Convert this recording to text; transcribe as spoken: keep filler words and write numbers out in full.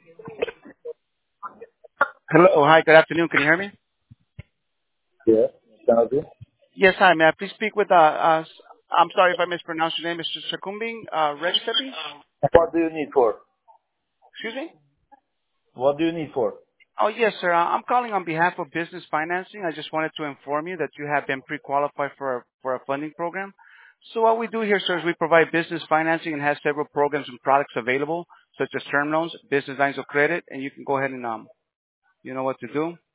Hello. Hi, good afternoon. Can you hear me? Yeah. Can I do? Yes, hi. May I please speak with, uh, uh, s- I'm sorry if I mispronounced your name, Mister Sakumbing, uh, Registepi? What do you need for? Excuse me? What do you need for? Oh, yes, sir. Uh, I'm calling on behalf of business financing. I just wanted to inform you that you have been pre-qualified for a, for a funding program. So what we do here, sir, is we provide business financing and have several programs and products available, such as term loans, business lines of credit, and you can go ahead and, um, you know what to do.